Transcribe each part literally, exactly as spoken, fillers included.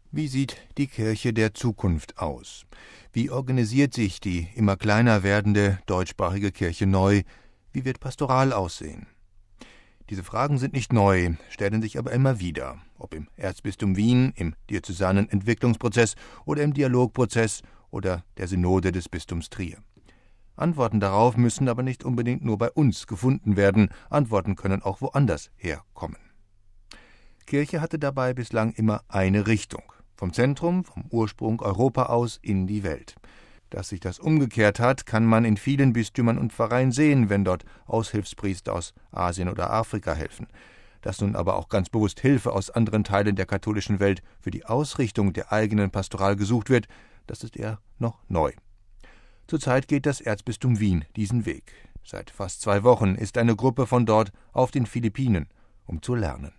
Wie sieht die Kirche der Zukunft aus? Wie organisiert sich die immer kleiner werdende deutschsprachige Kirche neu? Wie wird Pastoral aussehen? Diese Fragen sind nicht neu, stellen sich aber immer wieder, ob im Erzbistum Wien, im diözesanen Entwicklungsprozess oder im Dialogprozess oder der Synode des Bistums Trier. Antworten darauf müssen aber nicht unbedingt nur bei uns gefunden werden, Antworten können auch woanders herkommen. Kirche hatte dabei bislang immer eine Richtung, vom Zentrum, vom Ursprung Europa aus in die Welt. Dass sich das umgekehrt hat, kann man in vielen Bistümern und Pfarreien sehen, wenn dort Aushilfspriester aus Asien oder Afrika helfen. Dass nun aber auch ganz bewusst Hilfe aus anderen Teilen der katholischen Welt für die Ausrichtung der eigenen Pastoral gesucht wird, das ist eher noch neu. Zurzeit geht das Erzbistum Wien diesen Weg. Seit fast zwei Wochen ist eine Gruppe von dort auf den Philippinen, um zu lernen.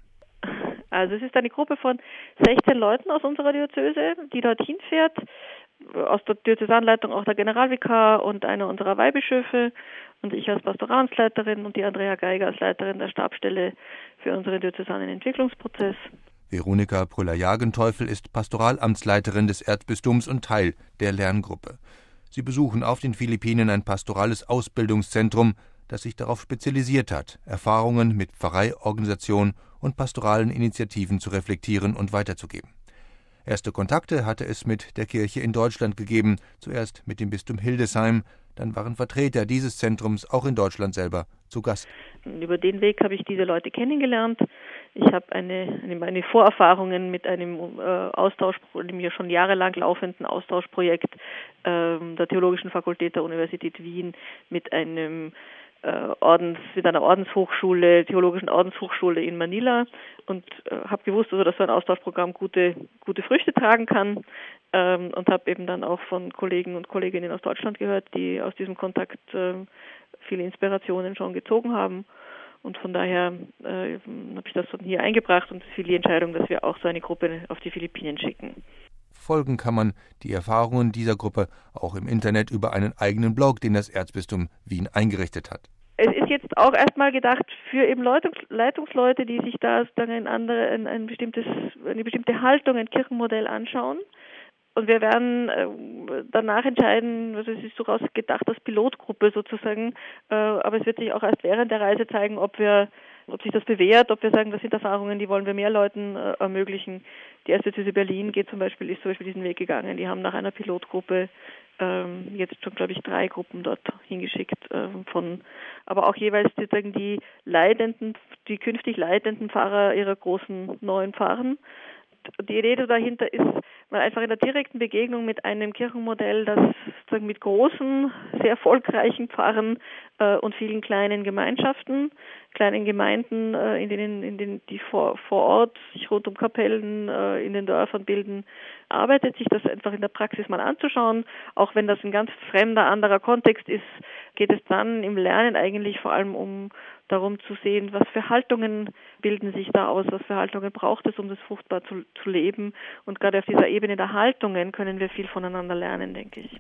Also es ist eine Gruppe von sechzehn Leuten aus unserer Diözese, die dorthin fährt, aus der Diözesanleitung auch der Generalvikar und einer unserer Weihbischöfe und ich als Pastoramtsleiterin und die Andrea Geiger als Leiterin der Stabsstelle für unseren diözesanen Entwicklungsprozess. Veronika Pröller-Jagenteufel ist Pastoralamtsleiterin des Erzbistums und Teil der Lerngruppe. Sie besuchen auf den Philippinen ein pastorales Ausbildungszentrum, das sich darauf spezialisiert hat, Erfahrungen mit Pfarreiorganisation und pastoralen Initiativen zu reflektieren und weiterzugeben. Erste Kontakte hatte es mit der Kirche in Deutschland gegeben, zuerst mit dem Bistum Hildesheim, dann waren Vertreter dieses Zentrums auch in Deutschland selber zu Gast. Über den Weg habe ich diese Leute kennengelernt. Ich habe eine, meine Vorerfahrungen mit einem äh, Austausch, dem hier schon jahrelang laufenden Austauschprojekt äh, der Theologischen Fakultät der Universität Wien mit einem Äh, Ordens, mit einer Ordenshochschule, theologischen Ordenshochschule in Manila und äh, habe gewusst, also, dass so ein Austauschprogramm gute, gute Früchte tragen kann ähm, und habe eben dann auch von Kollegen und Kolleginnen aus Deutschland gehört, die aus diesem Kontakt äh, viele Inspirationen schon gezogen haben und von daher äh, habe ich das dann hier eingebracht und es fiel die Entscheidung, dass wir auch so eine Gruppe auf die Philippinen schicken. Folgen kann man die Erfahrungen dieser Gruppe auch im Internet über einen eigenen Blog, den das Erzbistum Wien eingerichtet hat. Es ist jetzt auch erstmal gedacht für eben Leitungsleute, die sich da ein andere, ein, ein bestimmtes, eine bestimmte Haltung, ein Kirchenmodell anschauen. Und wir werden äh, danach entscheiden, also es ist durchaus gedacht als Pilotgruppe sozusagen, äh, aber es wird sich auch erst während der Reise zeigen, ob wir, ob sich das bewährt, ob wir sagen, das sind Erfahrungen, die wollen wir mehr Leuten äh, ermöglichen. Die Erzdiözese Berlin geht zum Beispiel, ist zum Beispiel diesen Weg gegangen. Die haben nach einer Pilotgruppe ähm, jetzt schon, glaube ich, drei Gruppen dort hingeschickt äh, von, aber auch jeweils sozusagen die leitenden, die künftig leitenden Pfarrer ihrer großen neuen Pfarren. Die Idee dahinter ist, mal einfach in der direkten Begegnung mit einem Kirchenmodell, das sozusagen mit großen, sehr erfolgreichen Pfarren äh, und vielen kleinen Gemeinschaften, kleinen Gemeinden, äh, in denen, in denen die vor, vor Ort sich rund um Kapellen äh, in den Dörfern bilden, arbeitet, sich das einfach in der Praxis mal anzuschauen. Auch wenn das ein ganz fremder, anderer Kontext ist, geht es dann im Lernen eigentlich vor allem um darum zu sehen, was für Haltungen bilden sich da aus, was für Haltungen braucht es, um das fruchtbar zu, zu leben. Und gerade auf dieser Ebene der Haltungen können wir viel voneinander lernen, denke ich.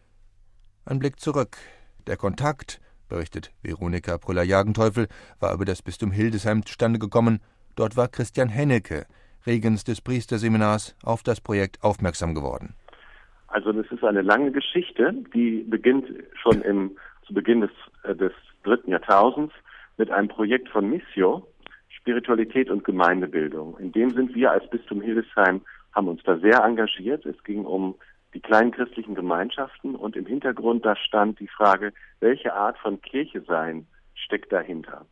Ein Blick zurück. Der Kontakt, berichtet Veronika Pröller-Jagenteufel, war über das Bistum Hildesheim zustande gekommen. Dort war Christian Hennecke, Regens des Priesterseminars, auf das Projekt aufmerksam geworden. Also das ist eine lange Geschichte, die beginnt schon im, zu Beginn des, äh, des dritten Jahrtausends mit einem Projekt von Missio, Spiritualität und Gemeindebildung. In dem sind wir als Bistum Hildesheim, haben uns da sehr engagiert. Es ging um die kleinen christlichen Gemeinschaften und im Hintergrund da stand die Frage, welche Art von Kirche sein steckt dahinter.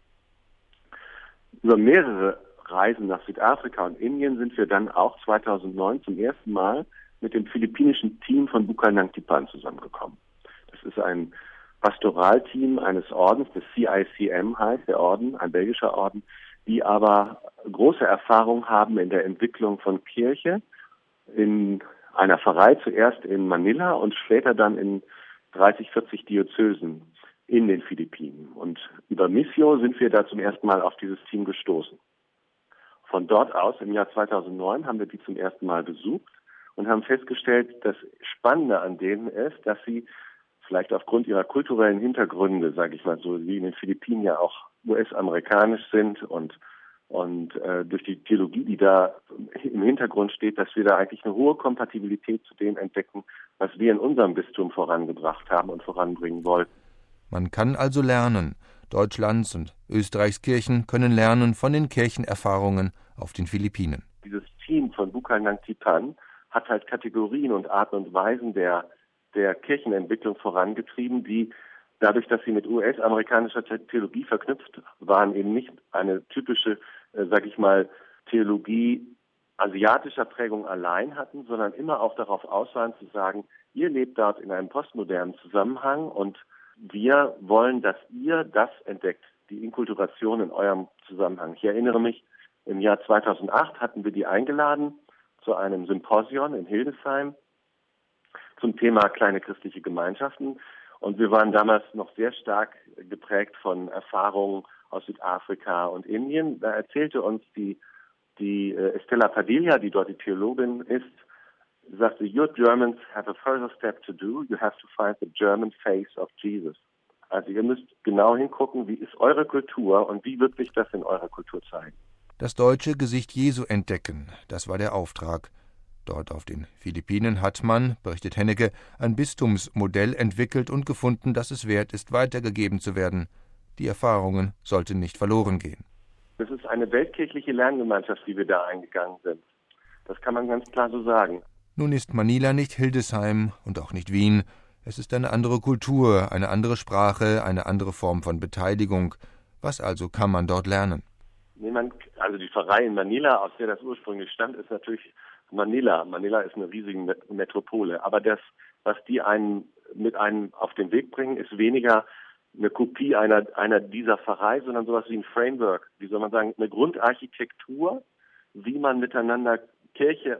Über mehrere Reisen nach Südafrika und Indien sind wir dann auch zweitausendneun zum ersten Mal mit dem philippinischen Team von Bukal Nangtipan zusammengekommen. Das ist ein Pastoralteam eines Ordens, das C I C M heißt, der Orden, ein belgischer Orden, die aber große Erfahrung haben in der Entwicklung von Kirche in einer Pfarrei, zuerst in Manila und später dann in dreißig, vierzig Diözesen in den Philippinen. Und über Missio sind wir da zum ersten Mal auf dieses Team gestoßen. Von dort aus, im Jahr zweitausendneun, haben wir die zum ersten Mal besucht und haben festgestellt, das Spannende an denen ist, dass sie vielleicht aufgrund ihrer kulturellen Hintergründe, sage ich mal so, wie in den Philippinen ja auch U S-amerikanisch sind und und äh, durch die Theologie, die da im Hintergrund steht, dass wir da eigentlich eine hohe Kompatibilität zu dem entdecken, was wir in unserem Bistum vorangebracht haben und voranbringen wollten. Man kann also lernen. Deutschlands und Österreichs Kirchen können lernen von den Kirchenerfahrungen auf den Philippinen. Dieses Team von Bukal Nangtipan hat halt Kategorien und Arten und Weisen der, der Kirchenentwicklung vorangetrieben, die dadurch, dass sie mit U S-amerikanischer Theologie verknüpft waren, eben nicht eine typische, äh, sag ich mal, Theologie asiatischer Prägung allein hatten, sondern immer auch darauf aus waren zu sagen, ihr lebt dort in einem postmodernen Zusammenhang und wir wollen, dass ihr das entdeckt, die Inkulturation in eurem Zusammenhang. Ich erinnere mich, im Jahr zweitausendacht hatten wir die eingeladen zu einem Symposion in Hildesheim zum Thema kleine christliche Gemeinschaften. Und wir waren damals noch sehr stark geprägt von Erfahrungen aus Südafrika und Indien. Da erzählte uns die, die äh, Estella Padilla, die dort die Theologin ist, sagte, your Germans have a further step to do. You have to find the German face of Jesus. Also ihr müsst genau hingucken, wie ist eure Kultur und wie wird sich das in eurer Kultur zeigen. Das deutsche Gesicht Jesu entdecken, das war der Auftrag. Dort auf den Philippinen hat man, berichtet Hennecke, ein Bistumsmodell entwickelt und gefunden, dass es wert ist, weitergegeben zu werden. Die Erfahrungen sollten nicht verloren gehen. Das ist eine weltkirchliche Lerngemeinschaft, die wir da eingegangen sind. Das kann man ganz klar so sagen. Nun ist Manila nicht Hildesheim und auch nicht Wien. Es ist eine andere Kultur, eine andere Sprache, eine andere Form von Beteiligung. Was also kann man dort lernen? Niemand, also die Pfarrei in Manila, aus der das ursprünglich stammt, ist natürlich Manila. Manila ist eine riesige Metropole. Aber das, was die einen mit einem auf den Weg bringen, ist weniger eine Kopie einer, einer dieser Pfarrei, sondern sowas wie ein Framework. Wie soll man sagen, eine Grundarchitektur, wie man miteinander Kirche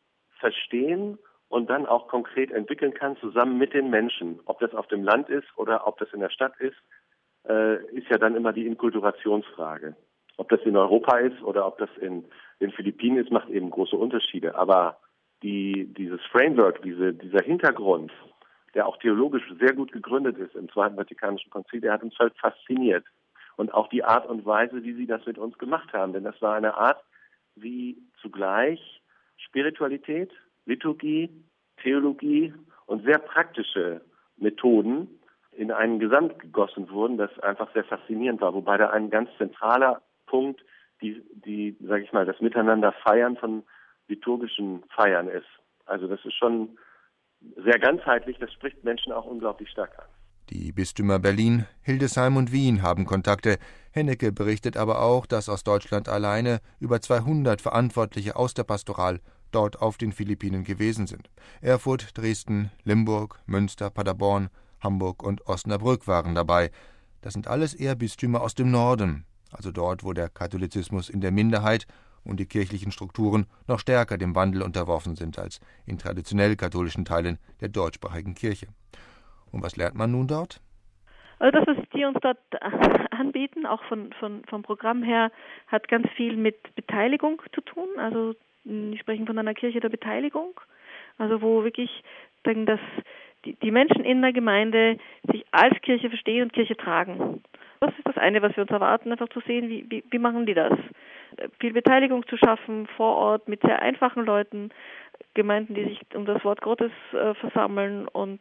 verstehen und dann auch konkret entwickeln kann, zusammen mit den Menschen. Ob das auf dem Land ist oder ob das in der Stadt ist, äh, ist ja dann immer die Inkulturationsfrage. Ob das in Europa ist oder ob das in den Philippinen ist, macht eben große Unterschiede. Aber die, dieses Framework, diese, dieser Hintergrund, der auch theologisch sehr gut gegründet ist im Zweiten Vatikanischen Konzil, der hat uns halt fasziniert. Und auch die Art und Weise, wie sie das mit uns gemacht haben. Denn das war eine Art, wie zugleich Spiritualität, Liturgie, Theologie und sehr praktische Methoden in einen Gesamt gegossen wurden, das einfach sehr faszinierend war. Wobei da ein ganz zentraler Punkt die, die, sag ich mal, das Miteinander feiern von liturgischen Feiern ist. Also das ist schon sehr ganzheitlich, das spricht Menschen auch unglaublich stark an. Die Bistümer Berlin, Hildesheim und Wien haben Kontakte. Hennecke berichtet aber auch, dass aus Deutschland alleine über zweihundert Verantwortliche aus der Pastoral dort auf den Philippinen gewesen sind. Erfurt, Dresden, Limburg, Münster, Paderborn, Hamburg und Osnabrück waren dabei. Das sind alles eher Bistümer aus dem Norden, also dort, wo der Katholizismus in der Minderheit und die kirchlichen Strukturen noch stärker dem Wandel unterworfen sind als in traditionell katholischen Teilen der deutschsprachigen Kirche. Und was lernt man nun dort? Also das, was die uns dort anbieten, auch von, von, vom Programm her, hat ganz viel mit Beteiligung zu tun. Also wir sprechen von einer Kirche der Beteiligung, also wo wirklich sagen, dass die, die Menschen in der Gemeinde sich als Kirche verstehen und Kirche tragen. Das ist das eine, was wir uns erwarten, einfach zu sehen, wie, wie, wie machen die das? Viel Beteiligung zu schaffen vor Ort mit sehr einfachen Leuten, Gemeinden, die sich um das Wort Gottes äh, versammeln und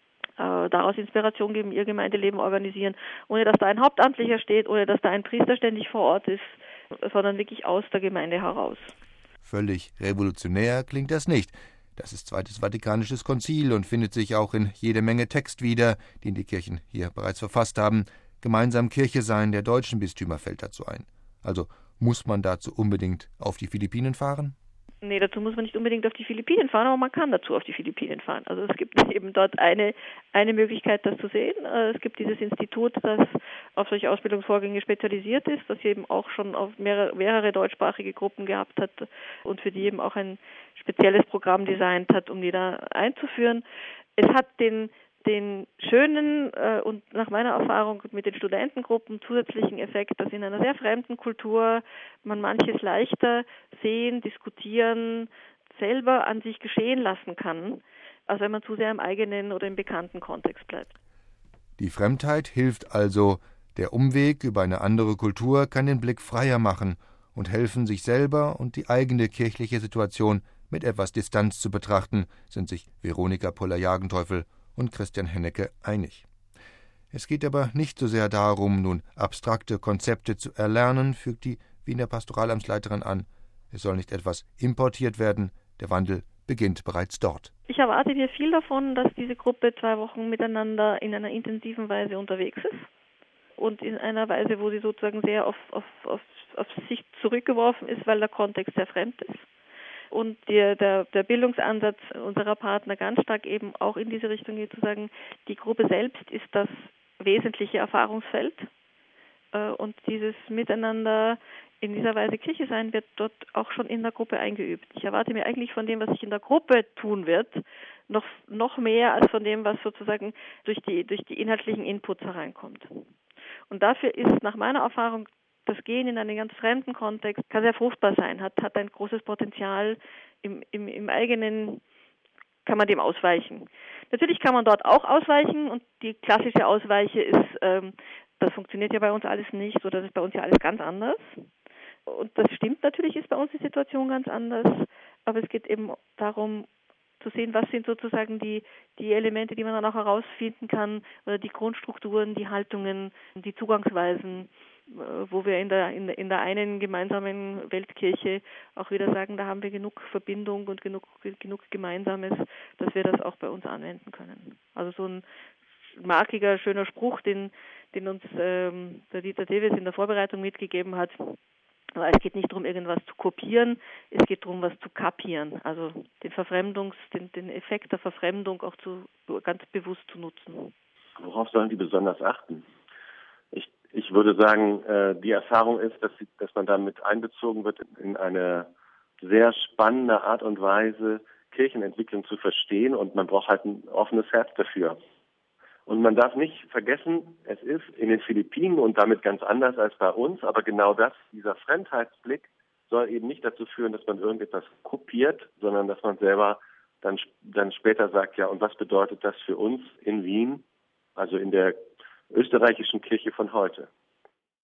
äh, daraus Inspiration geben, ihr Gemeindeleben organisieren, ohne dass da ein Hauptamtlicher steht, ohne dass da ein Priester ständig vor Ort ist, sondern wirklich aus der Gemeinde heraus. Völlig revolutionär klingt das nicht. Das ist Zweites Vatikanisches Konzil und findet sich auch in jede Menge Text wieder, den die Kirchen hier bereits verfasst haben. Gemeinsam Kirche sein der deutschen Bistümer fällt dazu ein. Also muss man dazu unbedingt auf die Philippinen fahren? Nee, dazu muss man nicht unbedingt auf die Philippinen fahren, aber man kann dazu auf die Philippinen fahren. Also es gibt eben dort eine, eine Möglichkeit, das zu sehen. Es gibt dieses Institut, das auf solche Ausbildungsvorgänge spezialisiert ist, das eben auch schon auf mehrere, mehrere deutschsprachige Gruppen gehabt hat und für die eben auch ein spezielles Programm designt hat, um die da einzuführen. Es hat den den schönen äh, und nach meiner Erfahrung mit den Studentengruppen zusätzlichen Effekt, dass in einer sehr fremden Kultur man manches leichter sehen, diskutieren, selber an sich geschehen lassen kann, als wenn man zu sehr im eigenen oder im bekannten Kontext bleibt. Die Fremdheit hilft also. Der Umweg über eine andere Kultur kann den Blick freier machen und helfen, sich selber und die eigene kirchliche Situation mit etwas Distanz zu betrachten, sind sich Veronika Poller-Jagenteufel und Christian Hennecke einig. Es geht aber nicht so sehr darum, nun abstrakte Konzepte zu erlernen, fügt die Wiener Pastoralamtsleiterin an. Es soll nicht etwas importiert werden, der Wandel beginnt bereits dort. Ich erwarte mir viel davon, dass diese Gruppe zwei Wochen miteinander in einer intensiven Weise unterwegs ist und in einer Weise, wo sie sozusagen sehr auf, auf, auf, auf sich zurückgeworfen ist, weil der Kontext sehr fremd ist. Und der, der, der Bildungsansatz unserer Partner ganz stark eben auch in diese Richtung geht, zu sagen, die Gruppe selbst ist das wesentliche Erfahrungsfeld. Und dieses Miteinander in dieser Weise Kirche sein wird dort auch schon in der Gruppe eingeübt. Ich erwarte mir eigentlich von dem, was sich in der Gruppe tun wird, noch, noch mehr als von dem, was sozusagen durch die, durch die inhaltlichen Inputs hereinkommt. Und dafür ist nach meiner Erfahrung das Gehen in einen ganz fremden Kontext kann sehr fruchtbar sein, hat, hat ein großes Potenzial. Im, im, im eigenen kann man dem ausweichen. Natürlich kann man dort auch ausweichen und die klassische Ausweiche ist, ähm, das funktioniert ja bei uns alles nicht, so das ist bei uns ja alles ganz anders. Und das stimmt natürlich, ist bei uns die Situation ganz anders, aber es geht eben darum zu sehen, was sind sozusagen die, die Elemente, die man dann auch herausfinden kann, oder die Grundstrukturen, die Haltungen, die Zugangsweisen, wo wir in der, in, in der einen gemeinsamen Weltkirche auch wieder sagen, da haben wir genug Verbindung und genug, genug Gemeinsames, dass wir das auch bei uns anwenden können. Also so ein markiger, schöner Spruch, den, den uns ähm, der Dieter Davis in der Vorbereitung mitgegeben hat. Aber es geht nicht darum, irgendwas zu kopieren, es geht darum, was zu kapieren. Also den Verfremdungs, den, den Effekt der Verfremdung auch zu, ganz bewusst zu nutzen. Worauf sollen die besonders achten? Ich, ich würde sagen, äh, die Erfahrung ist, dass, sie, dass man damit einbezogen wird in eine sehr spannende Art und Weise, Kirchenentwicklung zu verstehen, und man braucht halt ein offenes Herz dafür. Und man darf nicht vergessen, es ist in den Philippinen und damit ganz anders als bei uns, aber genau das, dieser Fremdheitsblick soll eben nicht dazu führen, dass man irgendetwas kopiert, sondern dass man selber dann, dann später sagt, ja, und was bedeutet das für uns in Wien, also in der österreichischen Kirche von heute?